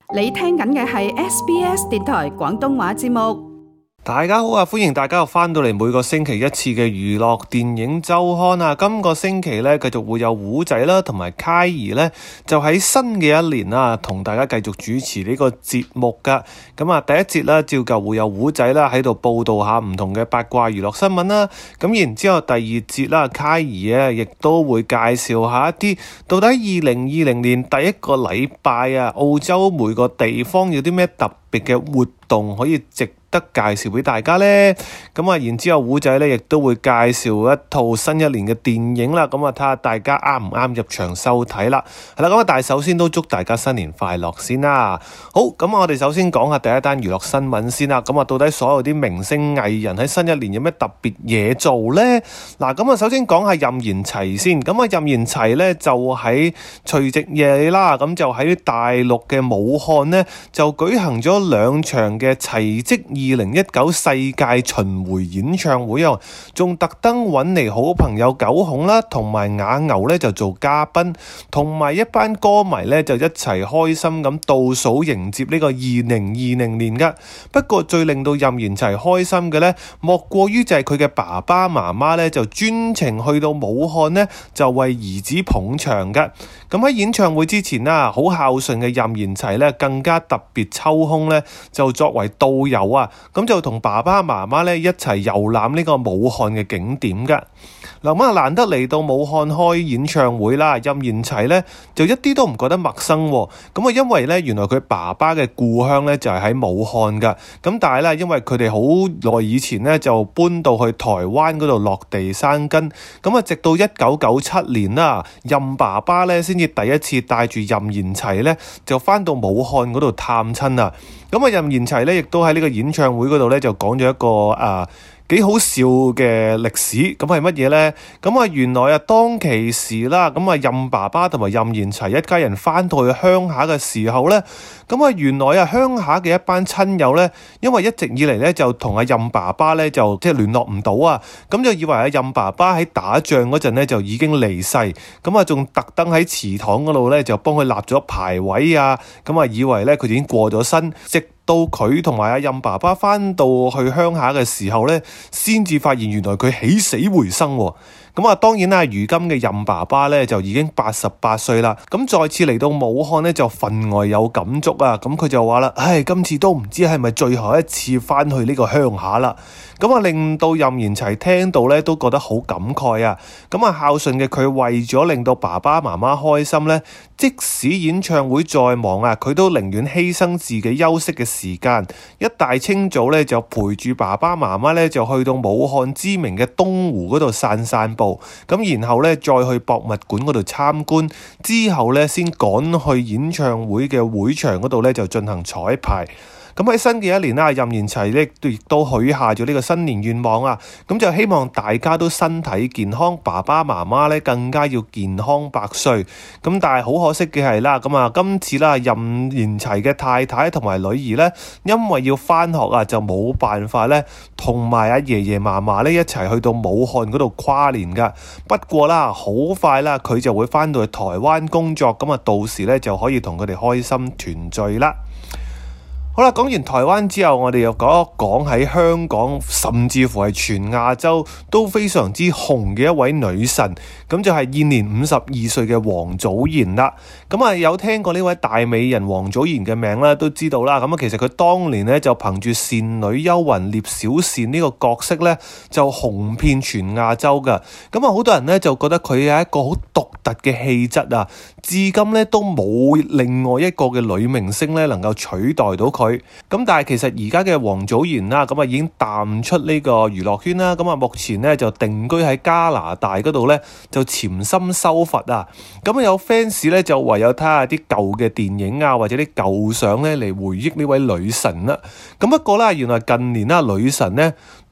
你聽緊嘅係 SBS 電台廣東話節目。 大家好啊，歡迎大家又翻到嚟每個星期一次嘅娛樂電影週刊啊。今個星期咧繼續會有胡仔啦，同埋揩兒咧就喺新嘅一年啦，同大家繼續主持呢個節目噶。咁啊，第一節啦，照舊會有胡仔啦喺度報道下唔同嘅八卦娛樂新聞啦。咁然之後第二節啦，揩兒啊亦都會介紹下一啲到底2020年第一個禮拜啊，澳洲每個地方有啲咩特別嘅活動可以值得介紹俾大家呢。咁啊，然之後胡仔咧亦都會介紹一套新一年嘅電影啦。咁啊，睇下大家啱唔啱入場收睇啦。係啦，咁啊，但係首先都祝大家新年快樂先啦。好，咁我哋首先講下第一單娛樂新聞先啦。咁啊，到底所有啲明星藝人喺新一年有咩特別嘢做呢？嗱，咁啊，首先講下任賢齊先。咁啊，任賢齊咧就喺除夕夜啦，咁就喺大陸嘅武漢呢，就舉行咗兩場嘅齊積2019世界巡迴演唱會啊，仲特登揾嚟好朋友九孔啦，同埋雅牛咧就做嘉賓，同埋一班歌迷咧就一齊開心咁倒數迎接呢個2020年噶。不過最令到任賢齊開心嘅咧，莫過於就係佢嘅爸爸媽媽咧就專程去到武漢呢，就為兒子捧場噶。咁喺演唱會之前啦，好孝順嘅任賢齊咧更加特別抽空咧，就作為導遊啊，咁就同爸爸媽媽咧一齊遊覽呢個武漢嘅景點噶。嗱，咁啊難得嚟到武漢開演唱會啦，任賢齊咧就一啲都唔覺得陌生喎。咁啊，因為咧原來佢爸爸嘅故鄉咧就係喺武漢噶。咁但係咧，因為佢哋好耐以前咧就搬到去台灣嗰度落地生根。咁啊，直到1997年啦，任爸爸咧先至第一次帶住任賢齊咧就翻到武漢嗰度探親啊。咁啊，任賢齊咧亦都喺呢個演唱會嗰度咧就講咗一個幾好笑嘅歷史。咁係乜嘢呢？咁啊，原來啊當其時啦，咁啊任爸爸同埋任賢齊一家人翻到去鄉下嘅時候呢，咁啊原來啊鄉下嘅一班親友呢，因為一直以嚟呢就同阿任爸爸呢就即係聯絡唔到啊，咁就以為阿任爸爸喺打仗嗰陣呢就已經離世，咁啊仲特登喺祠堂嗰度呢就幫佢立咗牌位啊，咁啊以為呢佢已經過咗身，到佢同埋阿任爸爸翻到去鄉下嘅時候呢，先至發現原來佢起死回生喎。咁啊，當然啦，如今嘅任爸爸咧就已經88歲啦。咁再次嚟到武漢咧，就分外有感觸啊。咁佢就話啦：唉，今次都唔知係咪最後一次翻去呢個鄉下啦。咁啊，令到任賢齊聽到咧都覺得好感慨啊。咁啊，孝順嘅佢為咗令到爸爸媽媽開心咧，即使演唱會再忙啊，佢都寧願犧牲自己休息嘅時間，一大清早咧就陪住爸爸媽媽咧就去到武漢知名嘅東湖嗰度散步。咁然後咧再去博物館嗰度參觀，之後咧先趕去演唱會嘅會場嗰度咧就進行彩排。咁喺新嘅一年啦，任賢齊咧亦都許下咗呢個新年願望啊！咁就希望大家都身體健康，爸爸媽媽咧更加要健康百歲。咁但係好可惜嘅係啦，咁啊今次啦，任賢齊嘅太太同埋女兒咧，因為要返學啊，就冇辦法咧同埋阿爺爺嫲嫲咧一齊去到武漢嗰度跨年噶。不過啦，好快啦，佢就會返到去台灣工作，咁啊到時咧就可以同佢哋開心團聚啦。好啦，講完台灣之後，我哋又講一講喺香港，甚至乎係全亞洲都非常之紅嘅一位女神，咁就係現年52歲嘅王祖賢啦。咁啊，有聽過呢位大美人王祖賢嘅名咧，都知道啦。咁啊，其實佢當年咧就憑住《倩女幽魂》聶小倩呢個角色咧，就紅遍全亞洲噶。咁啊，好多人咧就覺得佢係一個好獨特嘅氣質啊，至今咧都冇另外一個嘅女明星咧能夠取代到佢。咁但係其實而家嘅王祖賢啦，咁啊已經淡出呢個娛樂圈啦，咁啊目前咧就定居喺加拿大嗰度咧，就潛心修佛啊。咁有 fans 咧就唯有睇下啲舊嘅電影啊，或者啲舊相咧嚟回憶呢位女神啦。咁不過啦，原來近年啦女神咧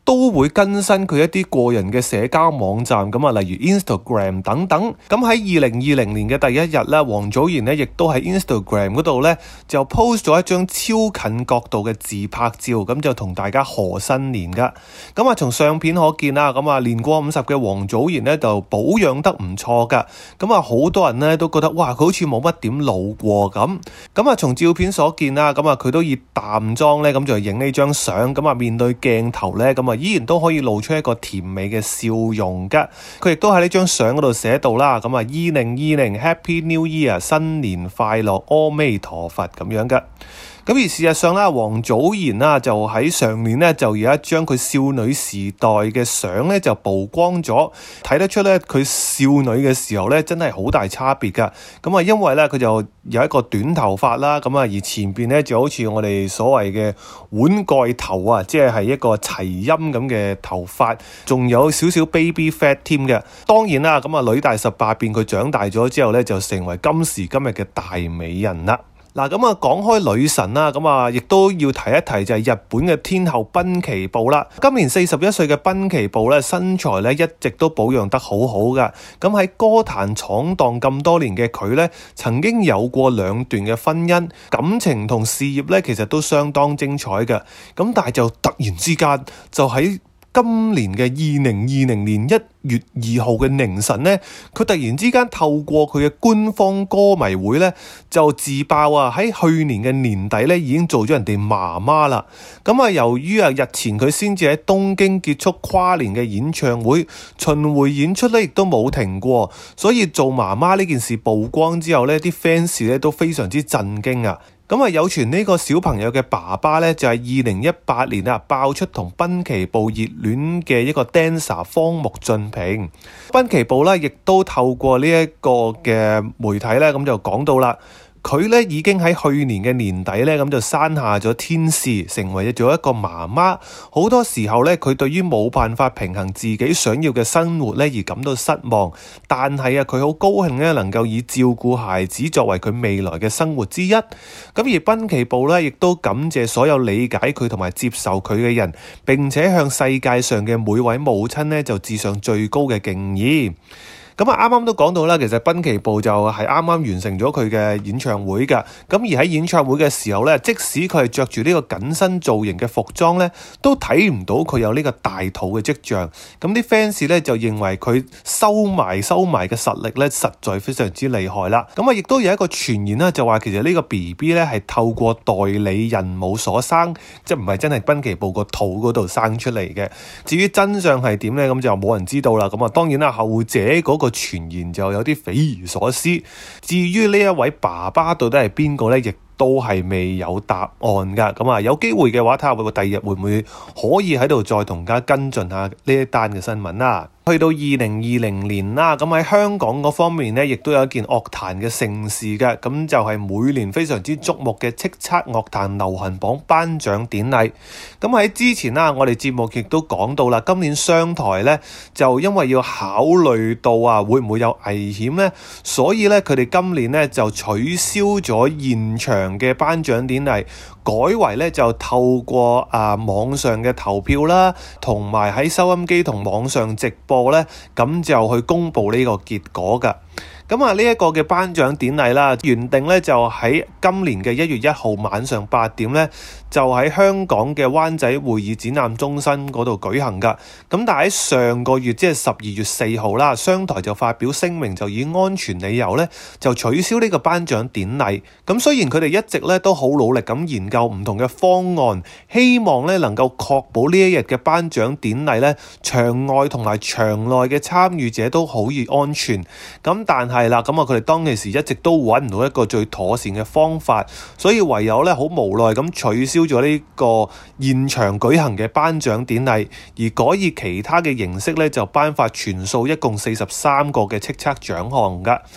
都會更新佢一啲個人嘅社交網站，咁啊，例如 Instagram 等等。咁喺2020年嘅第一日咧，王祖賢咧亦都喺 Instagram 嗰度咧就 post 咗一張超近角度嘅自拍照，咁就同大家賀新年噶。咁啊，從相片可見啦，咁啊年過50嘅王祖賢咧就保養得唔錯噶。咁啊，好多人咧都覺得哇，佢好似冇乜點老過咁。咁啊，從照片所見啦，咁啊佢都以淡妝咧咁就影呢張相，咁啊面對鏡頭咧，咁啊依然都可以露出一個甜美嘅笑容噶。佢亦都喺呢張相嗰度寫到啦，咁啊2020 Happy New Year 新年快樂，阿彌陀佛咁樣噶。咁而事實上啦，王祖賢啦就喺上年咧就有一張佢少女時代嘅相咧就曝光咗，睇得出咧佢少女嘅時候咧真係好大差別噶。咁啊，因為咧佢就有一個短頭髮啦，咁啊而前邊咧就好似我哋所謂嘅碗蓋頭啊，即係一個齊陰咁嘅頭髮，仲有少少 baby fat 添嘅。當然啦，咁啊女大18變，佢長大咗之後咧就成為今時今日嘅大美人啦。嗱，咁啊講開女神啦，咁啊亦都要提一提就係日本嘅天后濱崎步啦。今年41歲嘅濱崎步咧，身材咧一直都保養得好好噶。咁喺歌壇闖蕩咁多年嘅佢咧，曾經有過2段嘅婚姻，感情同事業咧其實都相當精彩嘅。咁但係就突然之間就喺今年嘅2020年1月2號嘅凌晨呢，佢突然之間透過佢嘅官方歌迷會呢，就自爆啊喺去年嘅年底呢已經做咗人哋媽媽啦。咁啊，由於啊日前佢先至喺東京結束跨年嘅演唱會，巡迴演出呢亦都冇停過，所以做媽媽呢件事曝光之後呢，啲 fans 呢都非常之震驚啊！咁啊，有傳呢個小朋友嘅爸爸咧，就係2018年啊爆出同濱崎步熱戀嘅一個 dancer 荒木俊平。濱崎步咧，亦都透過呢一個嘅媒體咧，咁就講到啦。佢咧已經喺去年嘅年底咧，咁就生下咗天使，成為咗一個媽媽。好多時候咧，佢對於冇辦法平衡自己想要嘅生活咧，而感到失望。但係啊，佢好高興咧，能夠以照顧孩子作為佢未來嘅生活之一。咁而濱崎步咧，亦都感謝所有理解佢同埋接受佢嘅人，並且向世界上嘅每位母親咧，就致上最高嘅敬意。咁啊，啱啱都講到啦，其實濱崎步就係啱啱完成咗佢嘅演唱會㗎。咁而喺演唱會嘅時候咧，即使佢係着住呢個緊身造型嘅服裝咧，都睇唔到佢有呢個大肚嘅跡象。咁啲 fans 咧就認為佢收埋嘅實力咧，實在非常之厲害啦。咁啊，亦都有一個傳言啦，就話其實呢個 BB 咧係透過代理孕母所生，即係唔係真係濱崎步個肚嗰度生出嚟嘅。至於真相係點咧，咁就冇人知道啦。咁啊，當然啦，後者嗰個傳言就有啲匪夷所思。至於呢一位爸爸到底係邊個呢？亦都係未有答案㗎。咁啊，有機會嘅話，睇下第二日會唔會可以喺度再同大家跟進下呢一單嘅新聞啦。去到2020年啦，咁喺香港嗰方面呢，亦都有一件樂壇嘅盛事嘅，咁就係每年非常之矚目嘅叱咤樂壇流行榜頒獎典禮。咁喺之前啦，我哋節目亦都講到啦，今年商台呢，就因為要考慮到啊會唔會有危險呢，所以呢，佢哋今年呢，就取消咗現場嘅頒獎典禮，改為呢，就透過網上嘅投票啦，同埋喺收音機同網上直播咧，咁就去公布呢個結果㗎。咁啊，呢一個嘅頒獎典禮啦，原定咧就喺今年嘅1月1號晚上8點咧，就喺香港嘅灣仔會議展覽中心嗰度舉行㗎。咁但係喺上個月即係12月4號啦，商台就發表聲明，就以安全理由咧就取消呢個頒獎典禮。咁雖然佢哋一直咧都好努力咁研究唔同嘅方案，希望咧能夠確保呢一日嘅頒獎典禮咧場外同埋場內嘅參與者都好易安全。咁但係啦，咁啊佢哋當其時一直都揾唔到一個最妥善嘅方法，所以唯有咧好無奈咁取消咗呢個現場舉行嘅頒獎典禮，而改以其他嘅形式咧就頒發全數一共43個嘅叱咤獎項㗎。咁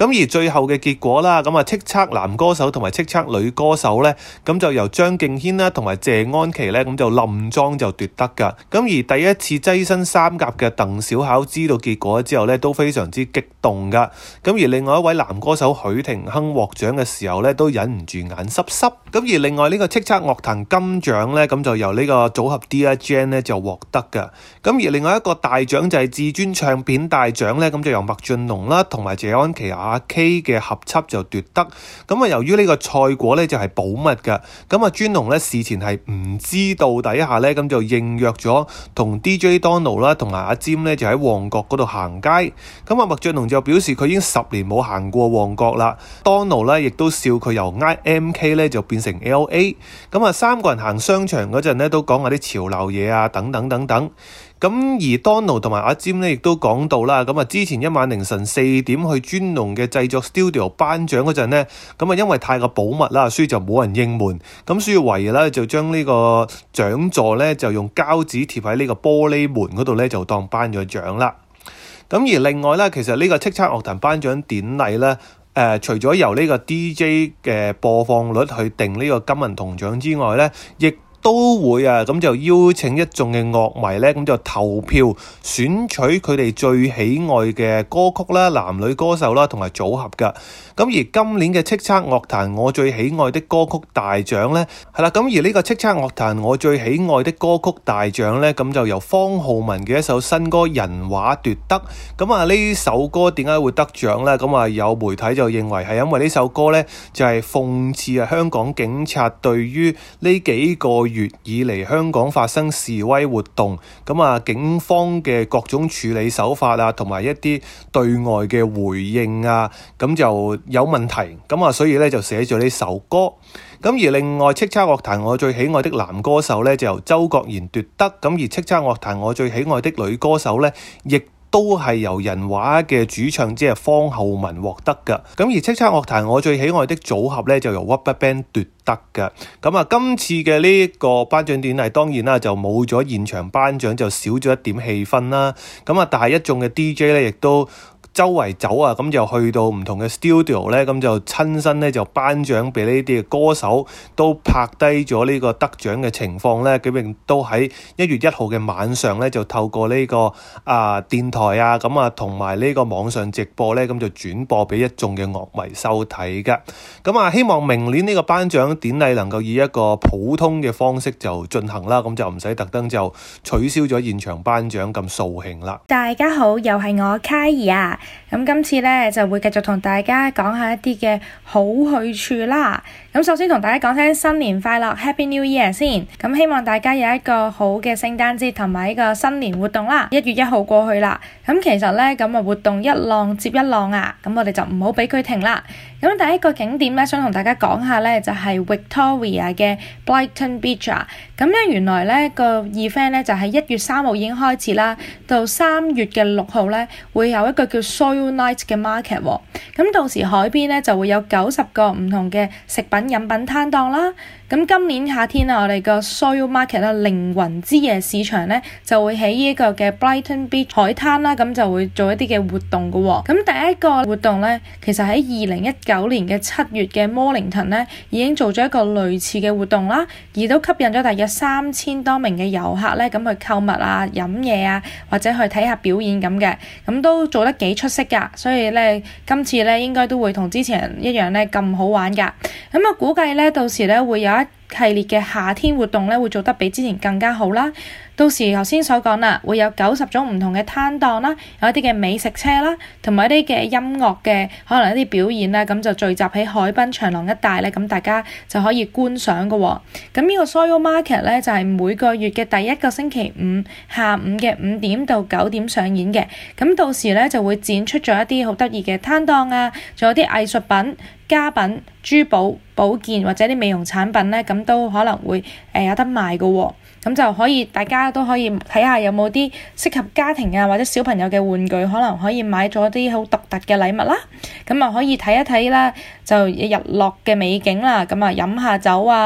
咁而最後嘅結果啦，咁啊叱咤男歌手同埋叱咤女歌手呢，咁就由張敬軒啦同埋謝安琪呢，咁就冧莊就奪得㗎。咁而第一次躋身三甲嘅鄧小巧知道結果之後呢，都非常之激動㗎。咁而另外一位男歌手許廷鏗獲獎嘅時候呢，都忍唔住眼濕濕。咁而另外呢個叱咤樂壇金獎呢，咁就由呢個組合 Dear Jane 呢就獲得㗎。咁而另外一個大獎就係至尊唱片大獎呢，咁就由麥浚龍啦同埋謝安琪阿 K 嘅合輯就奪得。咁啊由於呢個賽果呢就係保密㗎，咁啊尊龍呢事前係唔知道底下呢，咁就應約咗同 DJ Donald 啦同埋阿占呢就喺旺角嗰度行街。咁啊麥浚龍就表示佢已經10年冇行過旺角啦。Donald 呢亦都笑佢由 MK 呢就變成 LA。咁啊三個人行商場嗰陣呢都講下啲潮流嘢啊等等等等。咁而 Donald 同埋阿占呢亦都講到啦，咁啊之前一晚凌晨4點去尊龍嘅製作 studio 頒獎嗰陣呢，咁啊因為太過保密啦，所以就冇人應門，咁所以唯有咧就將呢個獎座呢就用膠紙貼喺呢個玻璃門嗰度呢，就當頒咗獎啦。咁而另外呢，其實呢個叱咤樂壇頒獎典禮呢，除咗由呢個 DJ 嘅播放率去定呢個金銀銅獎之外呢，亦都會咁就邀請一眾嘅樂迷呢，咁就投票選取佢哋最喜愛嘅歌曲啦、男女歌手啦同埋組合㗎。咁而今年嘅叱咤樂壇我最喜愛的歌曲大獎呢，係啦，咁而呢個叱咤樂壇我最喜愛的歌曲大獎呢，咁就由方浩文嘅一首新歌《人話》奪得。咁啊呢首歌點解會得獎呢？咁啊有媒體就認為係因為呢首歌呢，就係諷刺香港警察對於呢幾個月以嚟香港發生示威活動，咁啊警方嘅各種處理手法啊，同埋一啲對外嘅回應啊，咁就有問題，咁啊所以咧就寫咗呢首歌。咁而另外叱咤樂壇我最喜愛的男歌手咧就由周國賢奪得，咁而叱咤樂壇我最喜愛的女歌手咧亦都係由人話嘅主唱即係方浩文獲得㗎。咁而叱咤樂壇我最喜愛的組合咧就由 RubberBand 奪得㗎。咁啊今次嘅呢個頒獎典禮當然啦就冇咗現場頒獎，就少咗一點氣氛啦。咁啊但係一眾嘅 DJ 咧亦都周圍走啊，咁就去到唔同嘅 studio 咧，咁就親身咧就頒獎俾呢啲嘅歌手，都拍低咗呢個得獎嘅情況咧，咁亦都喺1月1號嘅晚上咧，就透過呢個電台啊，咁啊同埋呢個網上直播咧，咁就轉播俾一眾嘅樂迷收睇㗎。咁啊，希望明年呢個頒獎典禮能夠以一個普通嘅方式就進行啦，咁就唔使特登就取消咗現場頒獎咁掃興啦。 大家好，又係我卡兒啊！咁今次咧就會繼續同大家講下一啲嘅好去處啦。咁首先同大家講聲新年快樂 Happy New Year 先。咁希望大家有一個好嘅聖誕節同埋一個新年活動啦。1月1號過去啦，咁其實咧咁啊活動一浪接一浪啊，咁我哋就唔好俾佢停啦。咁第一個景點咧，想同大家講下咧，就係 Victoria 嘅 Brighton Beach 啊。咁咧原來咧個 event 咧就係1月3號已經開始啦，到3月嘅6號咧會有一個叫 Soil Night 嘅 market 喎。咁到時海邊咧就會有90個唔同嘅食品飲品攤檔啦。咁今年夏天啊，我哋個 Soil Market 啦，靈魂之夜市場咧就會喺呢個嘅 Brighton Beach 海灘啦，咁就會做一啲嘅活動嘅喎。咁第一個活動咧，其實喺2019年嘅7月嘅 Mornington 咧已經做咗一個類似嘅活動啦，而都吸引咗大約3000多名嘅遊客咧，咁去購物啊、飲嘢啊，或者去睇下表演咁嘅，咁都做得幾出色㗎。所以咧，今次咧應該都會同之前一樣咧咁好玩㗎。咁啊，估計咧到時咧會有一系列嘅夏天活動咧會做得比之前更加好啦。到時頭先所講啦，會有90種唔同嘅攤檔啦，有一啲嘅美食車啦，同埋一啲嘅音樂嘅可能一啲表演啦，咁就聚集喺海濱長廊一帶咧，咁大家就可以觀賞嘅喎。咁呢個 Soil Market 咧就係每個月嘅第一個星期五下午嘅5點到9點上演嘅。咁到時咧就會展出咗一啲好得意嘅攤檔啊，仲有啲藝術品、家品、珠寶、保健或者啲美容產品咧，咁都可能會有得賣嘅喎。咁就可以大家都可以睇下有冇啲適合家庭啊或者小朋友嘅玩具，可能可以買咗啲好獨特嘅禮物啦。咁啊可以睇一睇啦，就日落嘅美景啦。咁啊飲下酒啊，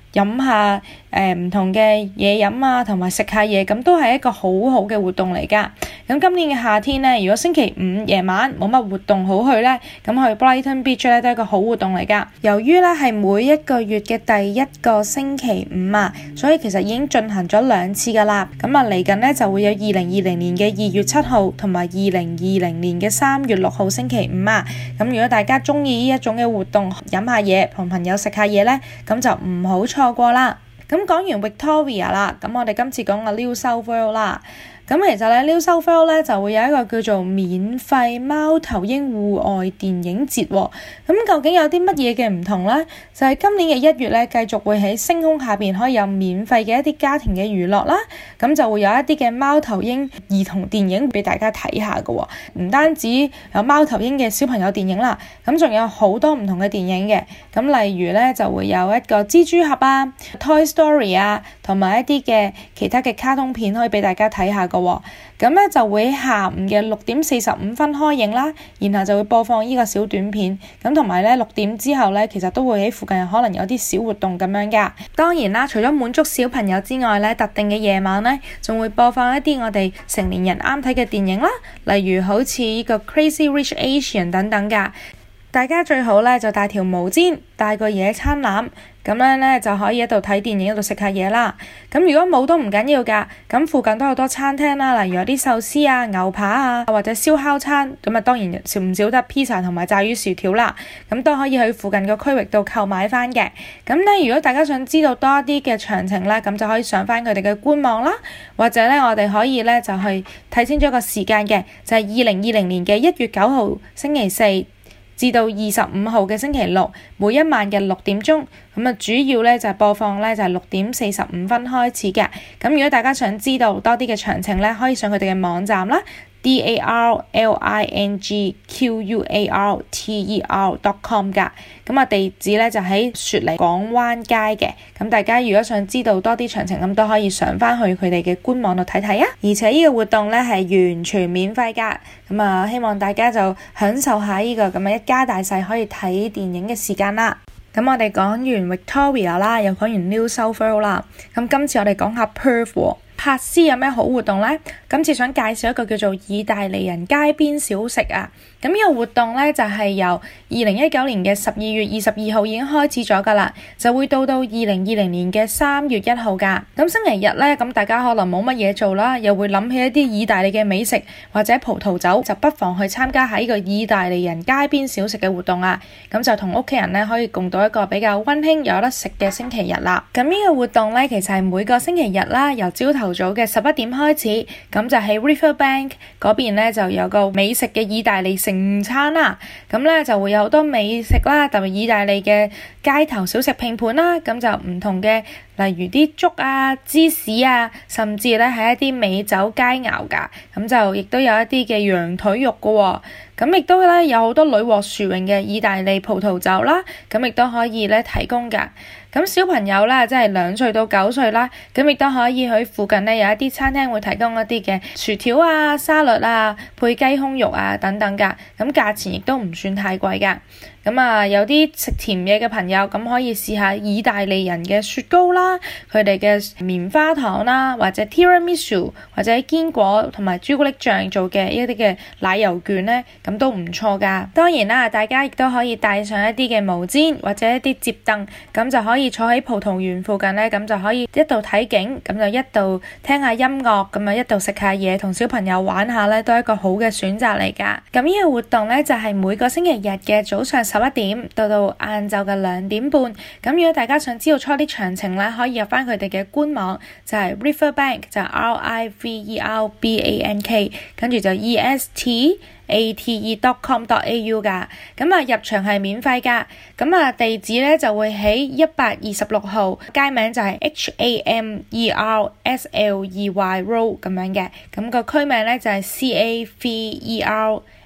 飲下唔同嘅嘢飲啊，同埋食下嘢，咁都係一個好好嘅活動嚟噶。咁今年嘅夏天呢，如果星期五夜晚冇乜活動好去呢，咁去 Brighton Beach 呢都係一個好活動嚟噶。由於呢係每一個月嘅第一個星期五啊，所以其實已經進行咗2次噶啦。咁啊嚟緊呢就會有2020年嘅2月7號同埋2020年嘅3月6號星期五啊。咁如果大家中意呢一種嘅活動，飲下嘢同朋友食下嘢呢，咁就唔好錯過啦。咁講完 Victoria 啦，咁我哋今次講個 New South Wales 啦。咁其實咧 New South Wales 咧就會有一個叫做免費貓頭鷹戶外電影節喎。咁究竟有啲乜嘢嘅唔同呢？就係今年嘅1月咧，繼續會喺星空下邊可以有免費嘅一啲家庭嘅娛樂啦。咁就會有一啲嘅貓頭鷹兒童電影俾大家睇下嘅喎。唔單止有貓頭鷹嘅小朋友電影啦，咁仲有好多唔同嘅電影嘅。咁例如咧就會有一個蜘蛛俠啊、Toy Story 啊，同埋一啲嘅其他嘅卡通片可以俾大家睇下嘅。咁咧就會喺下午嘅6點45分開映啦，然後就會播放呢個小短片。咁同埋咧6點之後咧，其實都會喺附近可能有啲小活動咁樣噶。當然啦，除咗滿足小朋友之外咧，特定嘅夜晚咧，仲會播放一啲我哋成年人啱睇嘅電影啦，例如好似呢個 Crazy Rich Asian 等等噶。大家最好咧就帶條毛氈，帶個野餐籃，咁樣咧就可以喺度睇電影，喺度食下嘢啦。咁如果冇都唔緊要㗎，咁附近都有好多餐廳啦，例如有啲壽司啊、牛扒啊，或者燒烤餐。咁啊當然少唔少得披薩同埋炸魚薯條啦。咁都可以去附近個區域度購買翻嘅。咁咧如果大家想知道多啲嘅詳情咧，咁就可以上翻佢哋嘅官網啦，或者咧我哋可以咧就去睇清楚個時間嘅，就係2020年嘅1月9號星期4。至到25號嘅星期六，每一晚嘅6點鐘，咁啊主要咧就係播放咧就係6點45分開始嘅。咁如果大家想知道多啲嘅詳情咧，可以上佢哋嘅網站啦。darlingquarter.com 噶，咁啊地址咧就喺雪梨港灣街嘅。咁大家如果想知道多啲詳情，咁都可以上翻去佢哋嘅官網度睇睇啊。而且呢個活動咧係完全免費噶，咁啊希望大家就享受下呢個咁嘅一家大細可以睇電影嘅時間啦。咁我哋講完 Victoria 啦，又講完 New South Wales 啦，咁今次我哋講下 Perth 喎。珀斯有咩好活動呢？今次想介紹一個叫做意大利人街邊小食啊！咁呢個活動呢，就係由2019年嘅12月22號已經開始咗噶啦，就會到2020年嘅3月1號噶。咁星期日呢，咁大家可能冇乜嘢做啦，又會諗起一啲意大利嘅美食或者葡萄酒，就不妨去參加下呢個意大利人街邊小食嘅活動啊！咁就同屋企人呢，可以共度一個比較溫馨有得食嘅星期日啦。咁呢個活動呢，其實係每個星期日啦，由朝頭早嘅11點開始，咁就喺 Riverbank 嗰邊咧就有個美食嘅意大利盛餐啦，咁咧就會有好多美食啦，特別意大利嘅街頭小食拼盤啦，咁就唔同嘅，例如啲粥啊、芝士啊，甚至咧係一啲美酒佳肴噶，咁就亦都有一啲嘅羊腿肉噶喎。咁亦都咧有好多屢獲殊榮嘅意大利葡萄酒啦，咁亦都可以咧提供噶。咁小朋友啦，即係2歲到9歲啦，咁亦都可以喺附近咧有一啲餐廳會提供一啲嘅薯條啊、沙律啊、配雞胸肉啊等等噶，咁價錢亦都唔算太貴噶。咁啊，有啲食甜嘢嘅朋友咁可以試下意大利人嘅雪糕啦，佢哋嘅棉花糖啦，或者 tiramisu 或者堅果同埋朱古力醬做嘅一啲嘅奶油卷咧，咁都唔錯噶。當然啦，大家亦都可以帶上一啲嘅毛氈或者一啲摺凳，咁就可以坐喺葡萄園附近咧，咁就可以一度睇景，咁就一度聽下音樂，咁啊一度食下嘢，同小朋友玩下咧，都係一個好嘅選擇嚟噶。咁呢個活動咧就係每個星期日嘅早上11點到晏晝嘅2點半。咁如果大家想知道多啲詳情咧，可以入翻佢哋嘅官網，就係 Riverbank， 就係 RIVERBANK， 跟住就 ESTATE.com.au 噶。咁啊入場係免費噶。咁啊地址咧就會喺126號，街名就係 HAMERSLEY Road 咁樣嘅。咁個區名咧就係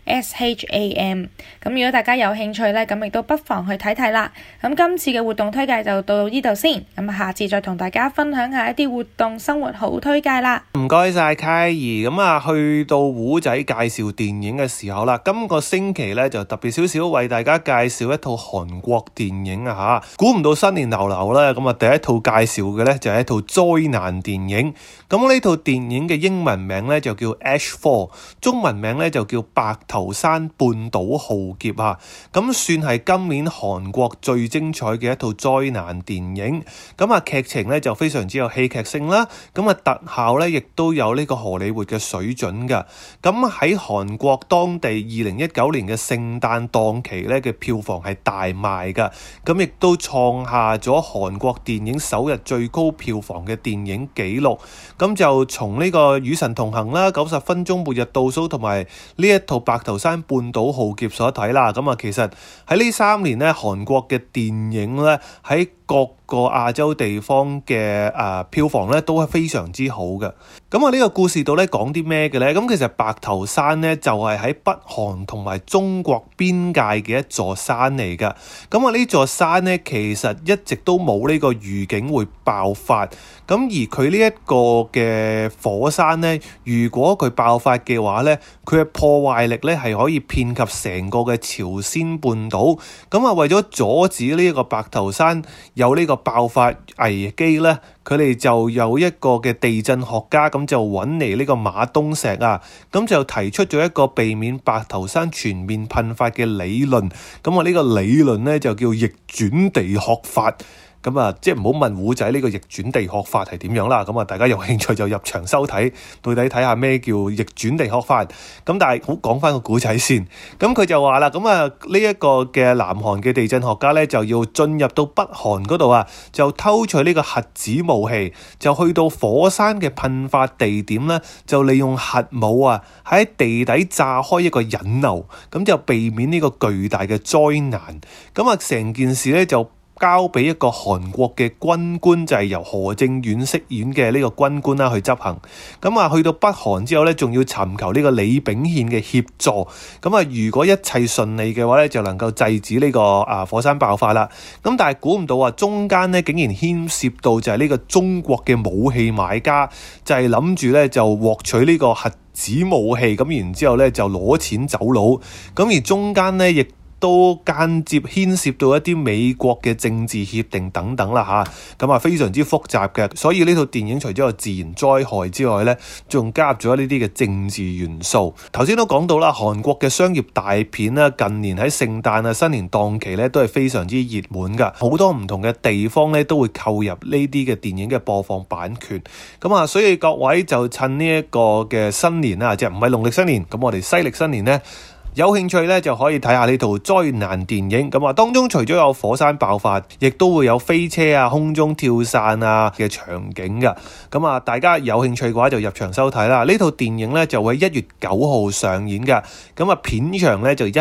SHAM。咁如果大家有興趣咧，咁亦都不妨去睇睇啦。咁今次嘅活動推介就到呢度先，咁下次再同大家分享下一啲活動生活好推介啦。 唔該晒Kylie，咁去到胡仔介紹電影嘅時候啦，今個星期咧就特別少少為大家介紹一套韓國電影啊吓，估唔到新年流流咧，咁第一套介紹嘅咧就係一套災難電影。咁呢套電影嘅英文名咧就叫 Ash4， 中文名咧就叫白頭山半島浩劫啊。咁算係今年韓國最精彩嘅一套災難電影。咁劇情咧就非常之有戲劇性啦。咁特效咧亦都有呢個荷里活嘅水準㗎。咁喺韓國當地2019年嘅聖誕檔期咧嘅票房係大賣㗎。咁亦都創下咗韓國電影首日最高票房嘅電影紀錄。咁就從呢個與神同行啦、90分鐘末日倒數同埋呢一套白頭山半島浩劫所睇啦。咁其實喺呢3年咧，韓國嘅電影咧喺各個亞洲地方嘅票房咧都係非常之好嘅。咁呢個故事度咧講啲咩嘅咧？咁其實白頭山咧就係喺北韓同埋中國邊界嘅一座山嚟㗎。咁呢座山咧其實一直都冇呢個預警會爆發。咁而佢呢一個嘅火山咧，如果佢爆發嘅話咧，佢嘅破壞力咧係可以遍及成個嘅朝鮮半島。咁為咗阻止呢一個白頭山有呢個爆發危機咧，佢哋就有一個嘅地震學家咁就揾嚟呢個馬東石啊，咁就提出咗一個避免白頭山全面噴發嘅理論。咁呢個理論咧就叫逆轉地學法。咁即係唔好問胡仔呢個逆轉地學法係點樣啦。咁大家有興趣就入場收睇，到底睇下咩叫逆轉地學法。咁但係好講翻個古仔先。咁佢就話啦，咁呢一個嘅南韓嘅地震學家咧就要進入到北韓嗰度啊，就偷取呢個核子武器，就去到火山嘅噴發地點咧，就利用核武啊喺地底炸開一個引流，咁就避免呢個巨大嘅災難。咁成件事咧就交俾一個韓國嘅軍官，就係由何正遠飾演嘅呢個軍官啦去執行。咁去到北韓之後咧，仲要尋求呢個李炳憲嘅協助。咁如果一切順利嘅話咧，就能夠制止呢個火山爆發啦。咁但係估唔到中間咧竟然牽涉到就係呢個中國嘅武器買家，就係諗住咧就獲取呢個核子武器，咁然之後咧就攞錢走佬。咁而中間咧亦都間接牽涉到一啲美國嘅政治協定等等啦嚇，咁非常之複雜嘅。所以呢套電影除咗有自然災害之外咧，仲加入咗呢啲嘅政治元素。頭先都講到啦，韓國嘅商業大片啦，近年喺聖誕新年檔期咧都係非常之熱門㗎，好多唔同嘅地方咧都會購入呢啲嘅電影嘅播放版權。咁所以各位就趁呢一個嘅新年啦，即係唔係農曆新年，咁我哋西歷新年咧，有興趣咧就可以睇下呢套災難電影。咁當中除咗有火山爆發，亦都會有飛車啊、空中跳傘啊嘅場景㗎。咁大家有興趣嘅話就入場收睇啦。呢套電影咧就會喺1月9號上演㗎。咁片長咧就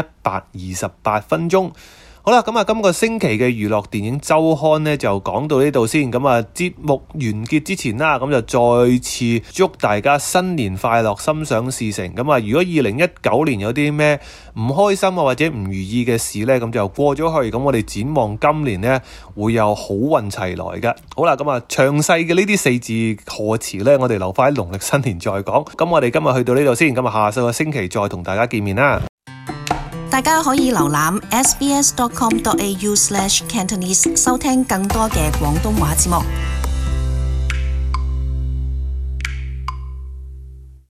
128分鐘。好啦，咁今個星期嘅娛樂電影週刊呢就講到呢度先。節目完結之前啦，咁就再次祝大家新年快樂，心想事成。如果2019年有啲咩唔開心或者唔如意嘅事呢，咁就過咗去。咁我哋展望今年呢，會有好運齊來嘅。好啦，詳細嘅呢啲4字賀詞呢，我哋留返喺農曆新年再講。咁我哋今日去到呢度先。下個星期再同大家見面啦。 大家可以瀏覽 sbs.com.au/cantonese 收聽更多嘅廣東話節目。